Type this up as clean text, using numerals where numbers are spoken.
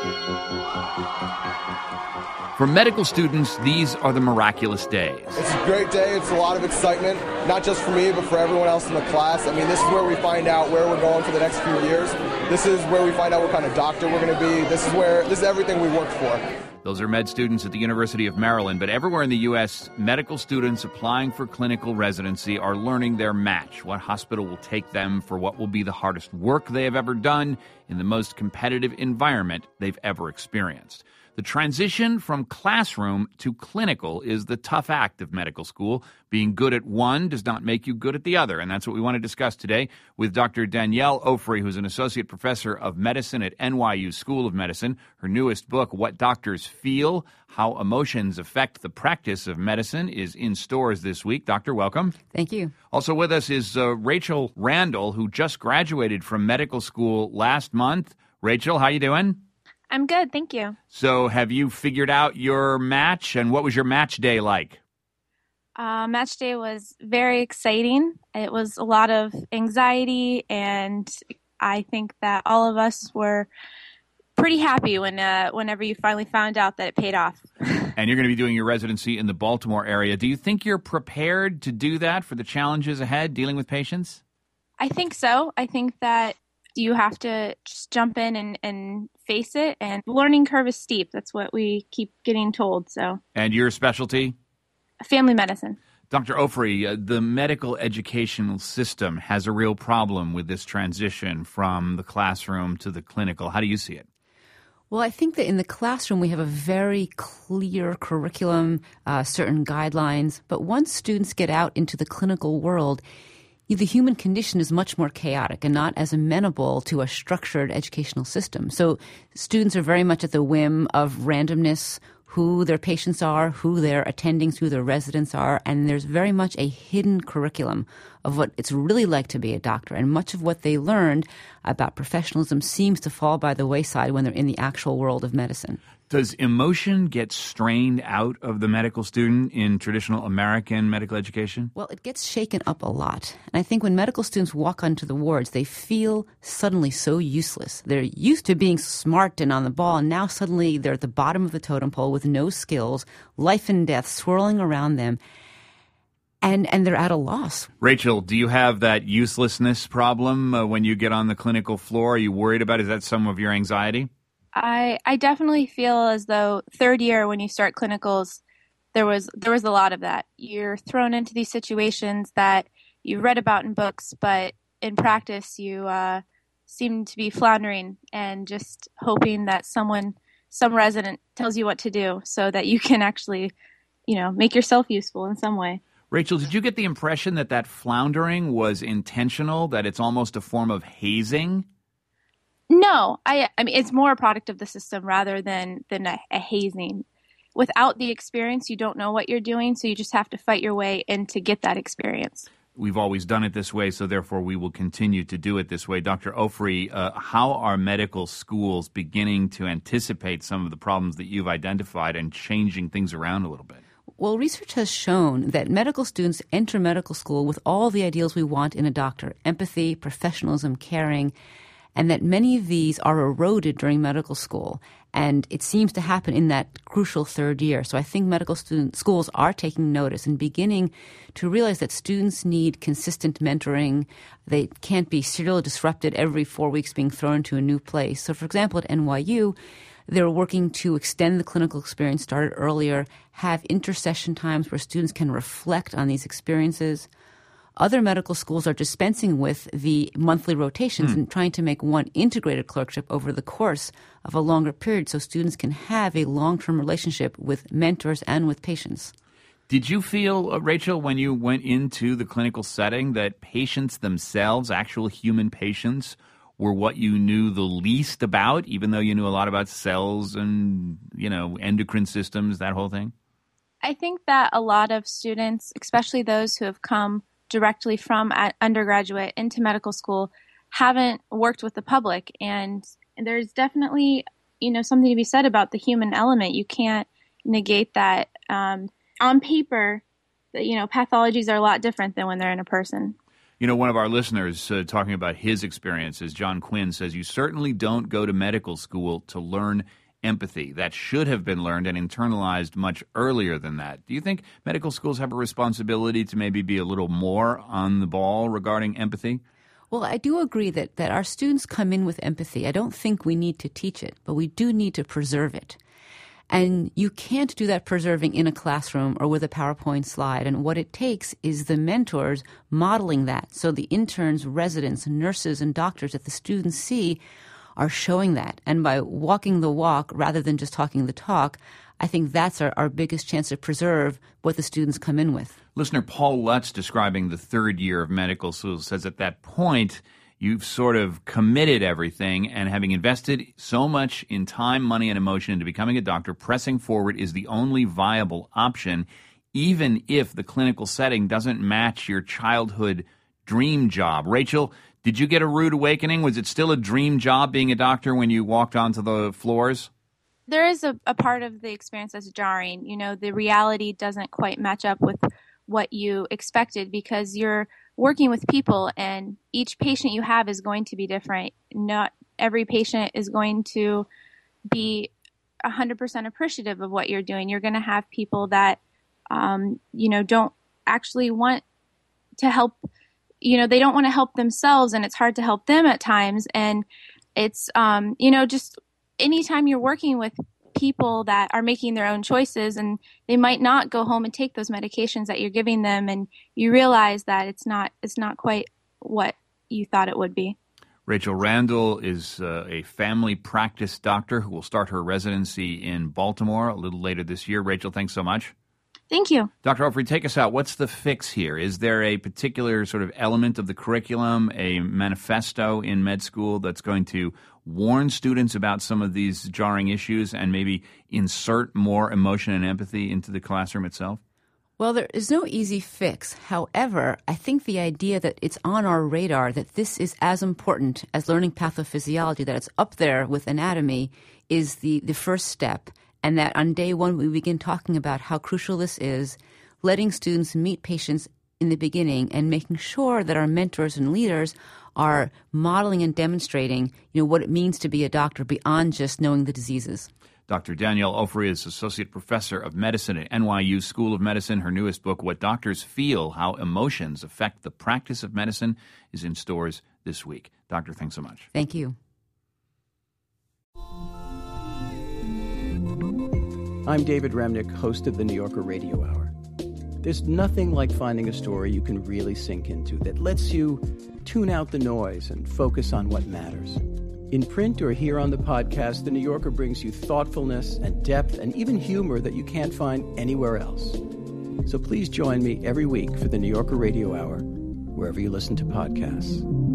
For medical students, these are the miraculous days. It's a great day. It's a lot of excitement, not just for me, but for everyone else in the class. I mean, this is where we find out where we're going for the next few years. This is where we find out what kind of doctor we're going to be. This is everything we worked for. Those are med students at the University of Maryland, but everywhere in the U.S., medical students applying for clinical residency are learning their match, what hospital will take them for what will be the hardest work they have ever done in the most competitive environment they've ever experienced. The transition from classroom to clinical is the tough act of medical school. Being good at one does not make you good at the other, and that's what we want to discuss today with Dr. Danielle Ofri, who's an associate professor of medicine at NYU School of Medicine. Her newest book, What Doctors Feel, How Emotions Affect the Practice of Medicine, is in stores this week. Doctor, welcome. Thank you. Also with us is Rachel Randall, who just graduated from medical school last month. Rachel, how you doing? I'm good, thank you. So have you figured out your match, and what was your match day like? Match day was very exciting. It was a lot of anxiety, and I think that all of us were pretty happy whenever you finally found out that it paid off. And you're going to be doing your residency in the Baltimore area. Do you think you're prepared to do that for the challenges ahead, dealing with patients? I think so. I think that you have to just jump in and face it, and the learning curve is steep. That's what we keep getting told. So. And your specialty? Family medicine. Dr. Ofri, the medical educational system has a real problem with this transition from the classroom to the clinical. How do you see it? Well, I think that in the classroom we have a very clear curriculum, certain guidelines, but once students get out into the clinical world, the human condition is much more chaotic and not as amenable to a structured educational system. So students are very much at the whim of randomness, who their patients are, who their attendings, who their residents are, and there's very much a hidden curriculum of what it's really like to be a doctor. And much of what they learned about professionalism seems to fall by the wayside when they're in the actual world of medicine. Does emotion get strained out of the medical student in traditional American medical education? Well, it gets shaken up a lot. And I think when medical students walk onto the wards, they feel suddenly so useless. They're used to being smart and on the ball, and now suddenly they're at the bottom of the totem pole with no skills, life and death swirling around them, and they're at a loss. Rachel, do you have that uselessness problem when you get on the clinical floor? Are you worried about it? Is that some of your anxiety? I definitely feel as though third year when you start clinicals, there was a lot of that. You're thrown into these situations that you read about in books, but in practice you seem to be floundering and just hoping that some resident tells you what to do so that you can actually, make yourself useful in some way. Rachel, did you get the impression that floundering was intentional, that it's almost a form of hazing? No, I mean, it's more a product of the system rather than a hazing. Without the experience, you don't know what you're doing, so you just have to fight your way in to get that experience. We've always done it this way, so therefore we will continue to do it this way. Dr. Ofri, how are medical schools beginning to anticipate some of the problems that you've identified and changing things around a little bit? Well, research has shown that medical students enter medical school with all the ideals we want in a doctor: empathy, professionalism, caring, and that many of these are eroded during medical school. And it seems to happen in that crucial third year. So I think medical schools are taking notice and beginning to realize that students need consistent mentoring. They can't be serially disrupted every 4 weeks being thrown into a new place. So, for example, at NYU, they're working to extend the clinical experience, start it earlier, have intersession times where students can reflect on these experiences. Other medical schools are dispensing with the monthly rotations and trying to make one integrated clerkship over the course of a longer period so students can have a long-term relationship with mentors and with patients. Did you feel, Rachel, when you went into the clinical setting that patients themselves, actual human patients, were what you knew the least about, even though you knew a lot about cells and, endocrine systems, that whole thing? I think that a lot of students, especially those who have come directly from undergraduate into medical school, haven't worked with the public. And there's definitely, something to be said about the human element. You can't negate that. On paper, pathologies are a lot different than when they're in a person. You know, one of our listeners talking about his experiences, John Quinn, says, you certainly don't go to medical school to learn empathy. That should have been learned and internalized much earlier than that. Do you think medical schools have a responsibility to maybe be a little more on the ball regarding empathy? Well, I do agree that our students come in with empathy. I don't think we need to teach it, but we do need to preserve it. And you can't do that preserving in a classroom or with a PowerPoint slide. And what it takes is the mentors modeling that. So the interns, residents, nurses, and doctors that the students see are showing that. And by walking the walk rather than just talking the talk, I think that's our biggest chance to preserve what the students come in with. Listener Paul Lutz, describing the third year of medical school, says at that point, you've sort of committed everything, and having invested so much in time, money, and emotion into becoming a doctor, pressing forward is the only viable option, even if the clinical setting doesn't match your childhood dream job. Rachel, did you get a rude awakening? Was it still a dream job being a doctor when you walked onto the floors? There is a part of the experience that's jarring. You know, the reality doesn't quite match up with what you expected because you're working with people and each patient you have is going to be different. Not every patient is going to be 100% appreciative of what you're doing. You're going to have people that, don't actually want to help. They don't want to help themselves and it's hard to help them at times. And it's, just anytime you're working with people that are making their own choices and they might not go home and take those medications that you're giving them, and you realize that it's not quite what you thought it would be. Rachel Randall is a family practice doctor who will start her residency in Baltimore a little later this year. Rachel, thanks so much. Thank you. Dr. Ofri, take us out. What's the fix here? Is there a particular sort of element of the curriculum, a manifesto in med school that's going to warn students about some of these jarring issues and maybe insert more emotion and empathy into the classroom itself? Well, there is no easy fix. However, I think the idea that it's on our radar, that this is as important as learning pathophysiology, that it's up there with anatomy, is the first step. And that on day one, we begin talking about how crucial this is, letting students meet patients in the beginning and making sure that our mentors and leaders are modeling and demonstrating, what it means to be a doctor beyond just knowing the diseases. Dr. Danielle Ofri is Associate Professor of Medicine at NYU School of Medicine. Her newest book, What Doctors Feel, How Emotions Affect the Practice of Medicine, is in stores this week. Doctor, thanks so much. Thank you. I'm David Remnick, host of the New Yorker Radio Hour. There's nothing like finding a story you can really sink into that lets you tune out the noise and focus on what matters. In print or here on the podcast, the New Yorker brings you thoughtfulness and depth and even humor that you can't find anywhere else. So please join me every week for the New Yorker Radio Hour, wherever you listen to podcasts.